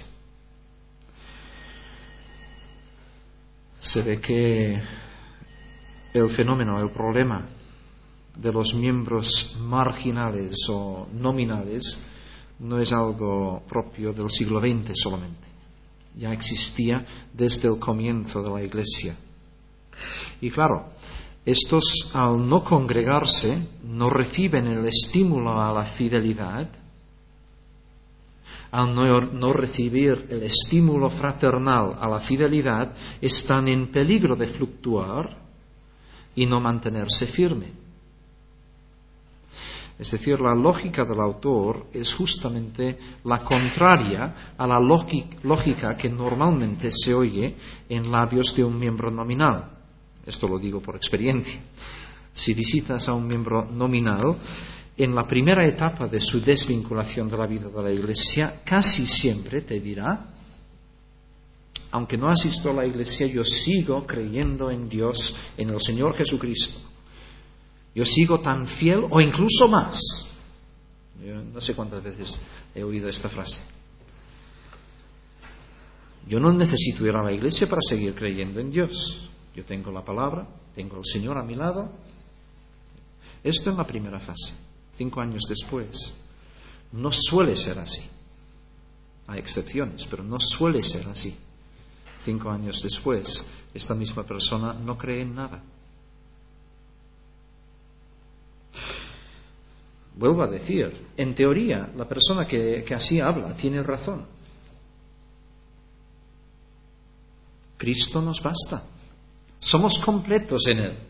Se ve que el fenómeno, el problema de los miembros marginales o nominales no es algo propio del siglo XX solamente. Ya existía desde el comienzo de la Iglesia. Y claro, estos al no congregarse no reciben el estímulo a la fidelidad, al no recibir el estímulo fraternal a la fidelidad, están en peligro de fluctuar y no mantenerse firme. Es decir, la lógica del autor es justamente la contraria a la lógica que normalmente se oye en labios de un miembro nominal. Esto lo digo por experiencia. Si visitas a un miembro nominal, en la primera etapa de su desvinculación de la vida de la Iglesia, casi siempre te dirá: aunque no asisto a la Iglesia, yo sigo creyendo en Dios, en el Señor Jesucristo. Yo sigo tan fiel o incluso más. Yo no sé cuántas veces he oído esta frase. Yo no necesito ir a la Iglesia para seguir creyendo en Dios. Yo tengo la palabra, tengo al Señor a mi lado. Esto en la primera fase. 5 años después, no suele ser así. Hay excepciones, pero no suele ser así. 5 años después, esta misma persona no cree en nada. Vuelvo a decir, en teoría, la persona que así habla tiene razón. Cristo nos basta. Somos completos en Él.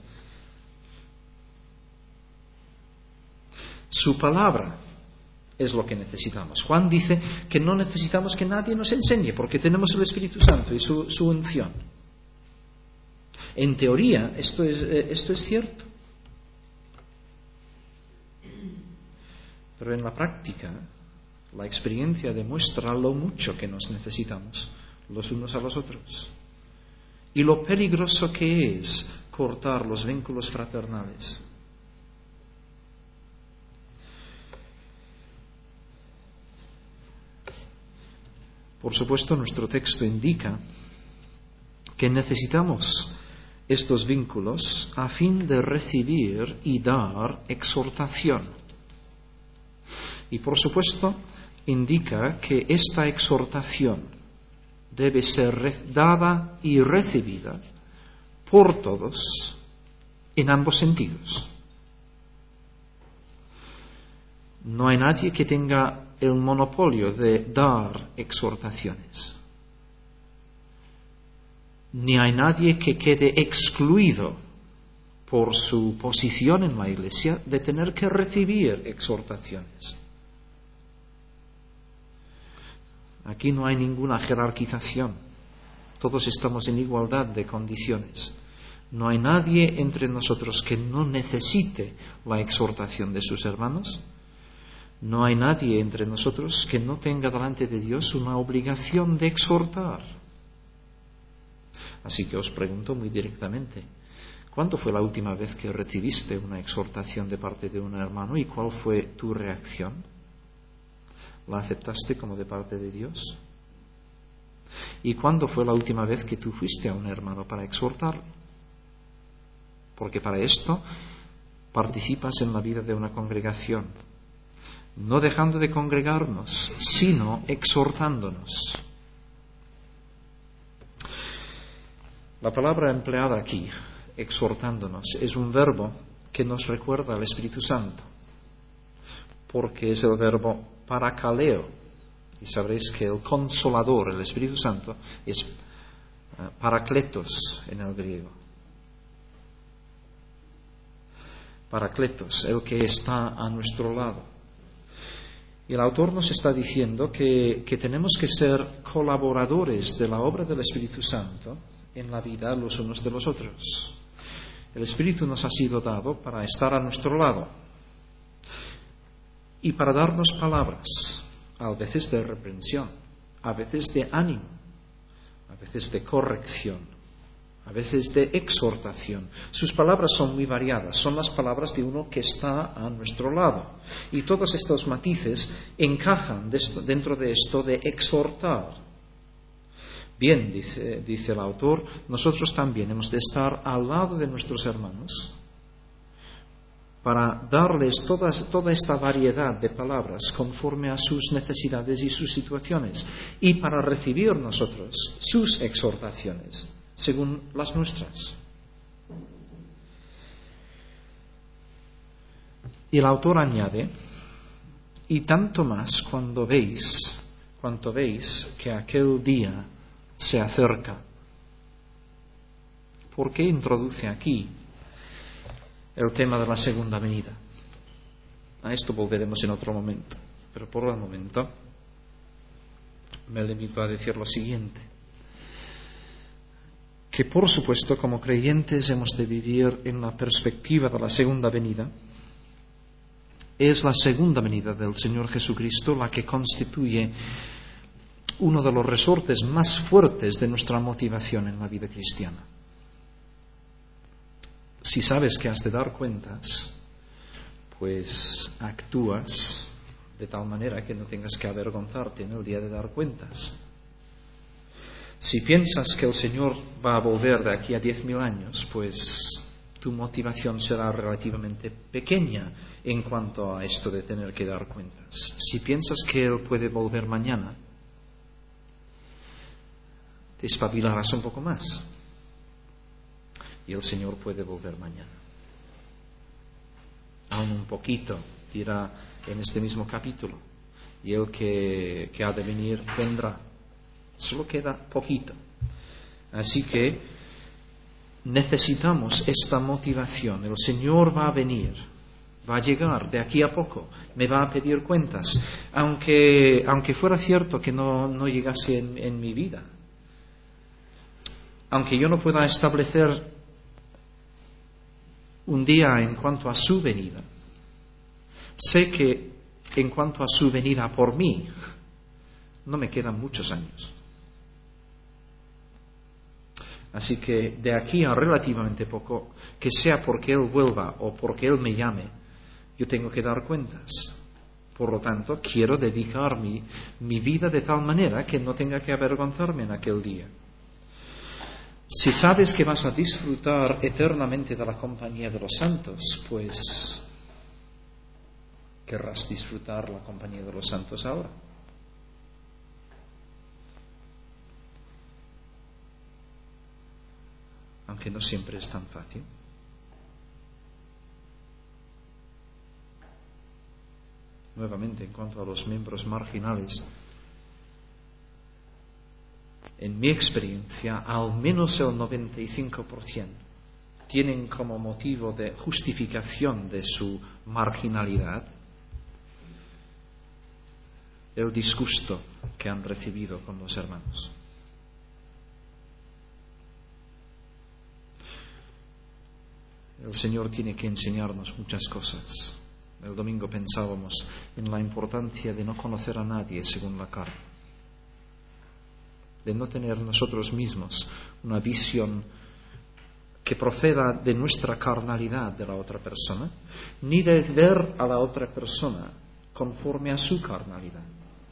Su palabra es lo que necesitamos. Juan dice que no necesitamos que nadie nos enseñe porque tenemos el Espíritu Santo y su unción. En teoría, esto es cierto. Pero en la práctica, la experiencia demuestra lo mucho que nos necesitamos los unos a los otros y lo peligroso que es cortar los vínculos fraternales. Por supuesto, nuestro texto indica que necesitamos estos vínculos a fin de recibir y dar exhortación. Y por supuesto, indica que esta exhortación debe ser dada y recibida por todos en ambos sentidos. No hay nadie que tenga el monopolio de dar exhortaciones. Ni hay nadie que quede excluido por su posición en la Iglesia de tener que recibir exhortaciones. Aquí no hay ninguna jerarquización. Todos estamos en igualdad de condiciones. No hay nadie entre nosotros que no necesite la exhortación de sus hermanos. No hay nadie entre nosotros que no tenga delante de Dios una obligación de exhortar. Así que os pregunto muy directamente, ¿Cuándo fue la última vez que recibiste una exhortación de parte de un hermano y cuál fue tu reacción? ¿La aceptaste como de parte de Dios? ¿Y cuándo fue la última vez que tú fuiste a un hermano para exhortarlo? Porque para esto participas en la vida de una congregación, no dejando de congregarnos, sino exhortándonos. La palabra empleada aquí, exhortándonos, es un verbo que nos recuerda al Espíritu Santo, porque es el verbo parakaleo, y sabréis que el Consolador, el Espíritu Santo, es parakletos en el griego. Parakletos, el que está a nuestro lado. Y el autor nos está diciendo que tenemos que ser colaboradores de la obra del Espíritu Santo en la vida los unos de los otros. El Espíritu nos ha sido dado para estar a nuestro lado y para darnos palabras, a veces de reprensión, a veces de ánimo, a veces de corrección, a veces de exhortación. Sus palabras son muy variadas, son las palabras de uno que está a nuestro lado. Y todos estos matices encajan dentro de esto de exhortar. Bien, dice el autor, nosotros también hemos de estar al lado de nuestros hermanos para darles toda esta variedad de palabras conforme a sus necesidades y sus situaciones, y para recibir nosotros sus exhortaciones según las nuestras. Y el autor añade, y tanto más cuanto veis que aquel día se acerca. ¿Por qué introduce aquí el tema de la segunda venida? A esto volveremos en otro momento, pero por el momento me limito a decir lo siguiente: que por supuesto como creyentes hemos de vivir en la perspectiva de la segunda venida. Es la segunda venida del Señor Jesucristo la que constituye uno de los resortes más fuertes de nuestra motivación en la vida cristiana. Si sabes que has de dar cuentas, pues actúas de tal manera que no tengas que avergonzarte en el día de dar cuentas. Si piensas que el Señor va a volver de aquí a 10.000 años, pues tu motivación será relativamente pequeña en cuanto a esto de tener que dar cuentas. Si piensas que Él puede volver mañana, te espabilarás un poco más. Y el Señor puede volver mañana. Aún un poquito, dirá en este mismo capítulo. Y el que ha de venir, vendrá. Solo queda poquito. Así que necesitamos esta motivación. El Señor va a venir, va a llegar de aquí a poco, me va a pedir cuentas. Aunque fuera cierto que no llegase en mi vida. Aunque yo no pueda establecer un día en cuanto a su venida, sé que en cuanto a su venida por mí, no me quedan muchos años. Así que de aquí a relativamente poco, que sea porque Él vuelva o porque Él me llame, yo tengo que dar cuentas. Por lo tanto, quiero dedicar mi vida de tal manera que no tenga que avergonzarme en aquel día. Si sabes que vas a disfrutar eternamente de la compañía de los santos, pues querrás disfrutar la compañía de los santos ahora. Aunque no siempre es tan fácil. Nuevamente, en cuanto a los miembros marginales, en mi experiencia, al menos el 95% tienen como motivo de justificación de su marginalidad el disgusto que han recibido con los hermanos. El Señor tiene que enseñarnos muchas cosas. El domingo pensábamos en la importancia de no conocer a nadie según la carne, de no tener nosotros mismos una visión que proceda de nuestra carnalidad de la otra persona, ni de ver a la otra persona conforme a su carnalidad.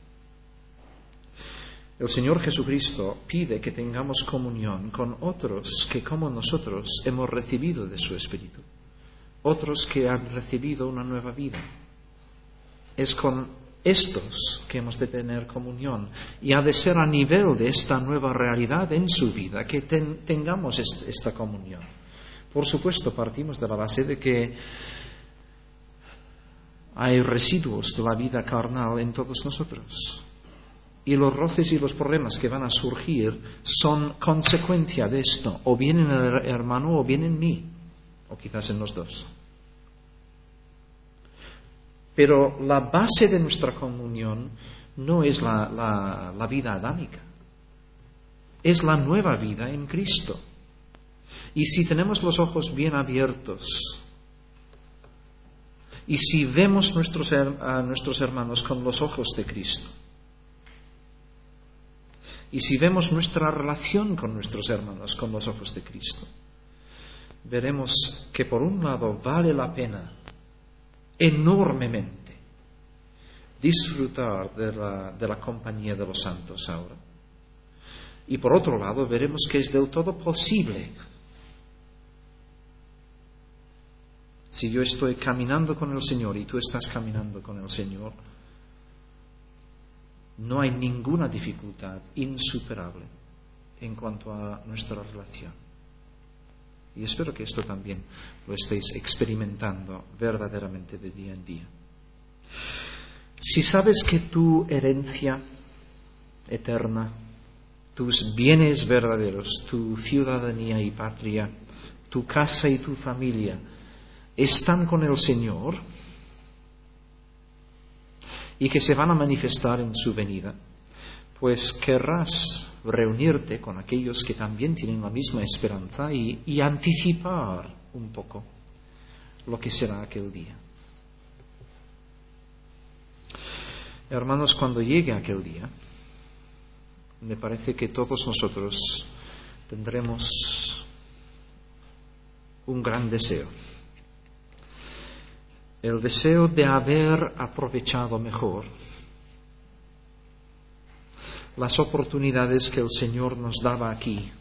El Señor Jesucristo pide que tengamos comunión con otros que, como nosotros, hemos recibido de su Espíritu, otros que han recibido una nueva vida. Es con estos que hemos de tener comunión, y ha de ser a nivel de esta nueva realidad en su vida que tengamos esta comunión. Por supuesto, partimos de la base de que hay residuos de la vida carnal en todos nosotros. Y los roces y los problemas que van a surgir son consecuencia de esto, o bien en el hermano o bien en mí, o quizás en los dos. Pero la base de nuestra comunión no es la vida adámica, es la nueva vida en Cristo. Y si tenemos los ojos bien abiertos, y si vemos a nuestros hermanos con los ojos de Cristo, y si vemos nuestra relación con nuestros hermanos con los ojos de Cristo, veremos que por un lado vale la pena enormemente disfrutar de la compañía de los santos ahora. Y por otro lado veremos que es del todo posible. Si yo estoy caminando con el Señor y tú estás caminando con el Señor, no hay ninguna dificultad insuperable en cuanto a nuestra relación. Y espero que esto también lo estéis experimentando verdaderamente de día en día. Si sabes que tu herencia eterna, tus bienes verdaderos, tu ciudadanía y patria, tu casa y tu familia están con el Señor y que se van a manifestar en su venida, pues querrás reunirte con aquellos que también tienen la misma esperanza y anticipar un poco lo que será aquel día. Hermanos, cuando llegue aquel día, me parece que todos nosotros tendremos un gran deseo. El deseo de haber aprovechado mejor las oportunidades que el Señor nos daba aquí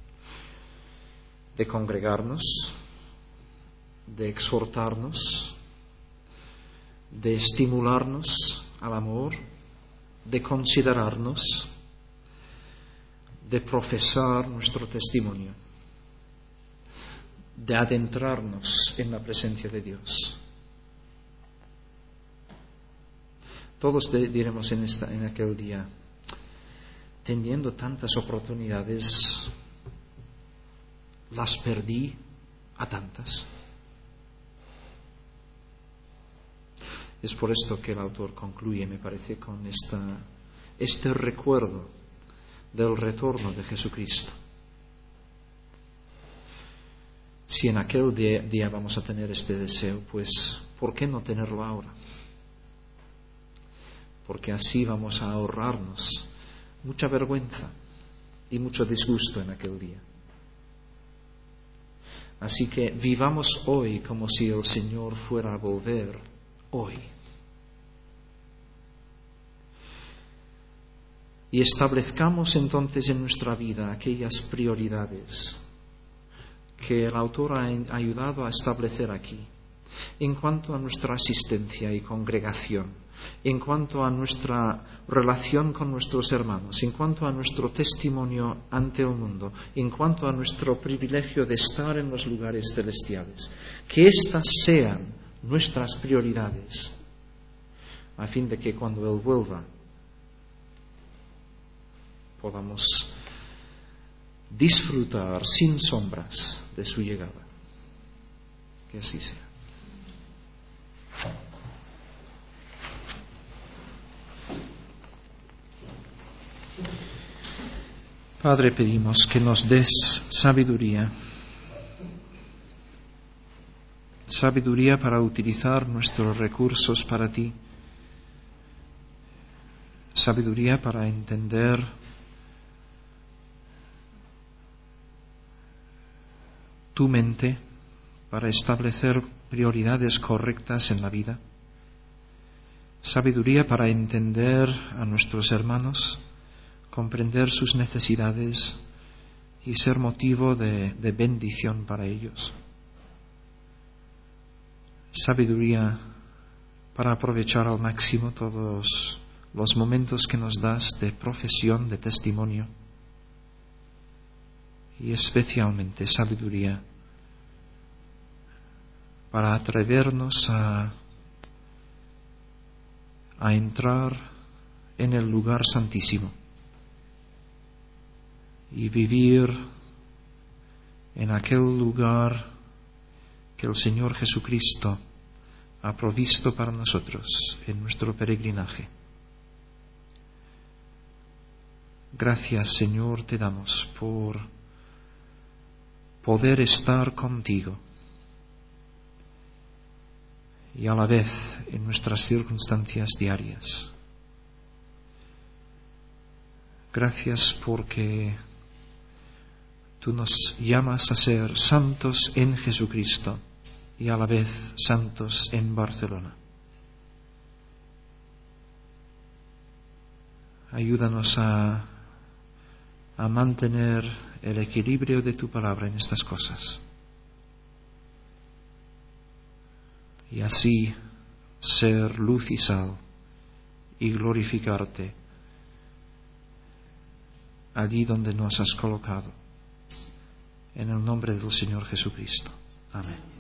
de congregarnos, de exhortarnos, de estimularnos al amor, de considerarnos, de profesar nuestro testimonio, de adentrarnos en la presencia de Dios. Todos diremos en aquel día, teniendo tantas oportunidades, las perdí a tantas. Es por esto que el autor concluye, me parece, con este recuerdo del retorno de Jesucristo. Si en aquel día vamos a tener este deseo, pues ¿por qué no tenerlo ahora? Porque así vamos a ahorrarnos mucha vergüenza y mucho disgusto en aquel día. Así que vivamos hoy como si el Señor fuera a volver hoy. Y establezcamos entonces en nuestra vida aquellas prioridades que el autor ha ayudado a establecer aquí, en cuanto a nuestra asistencia y congregación, en cuanto a nuestra relación con nuestros hermanos, en cuanto a nuestro testimonio ante el mundo, en cuanto a nuestro privilegio de estar en los lugares celestiales. Que estas sean nuestras prioridades, a fin de que cuando Él vuelva podamos disfrutar sin sombras de su llegada. Que así sea. Padre, pedimos que nos des sabiduría para utilizar nuestros recursos para ti, sabiduría para entender tu mente para establecer prioridades correctas en la vida, sabiduría para entender a nuestros hermanos, comprender sus necesidades y ser motivo de bendición para ellos. Sabiduría para aprovechar al máximo todos los momentos que nos das de profesión, de testimonio, y especialmente sabiduría para atrevernos a entrar en el lugar santísimo y vivir en aquel lugar que el Señor Jesucristo ha provisto para nosotros en nuestro peregrinaje. Gracias, Señor, te damos por poder estar contigo y a la vez en nuestras circunstancias diarias. Gracias porque tú nos llamas a ser santos en Jesucristo y a la vez santos en Barcelona. Ayúdanos a mantener el equilibrio de tu palabra en estas cosas y así ser luz y sal y glorificarte allí donde nos has colocado. En el nombre del Señor Jesucristo. Amén.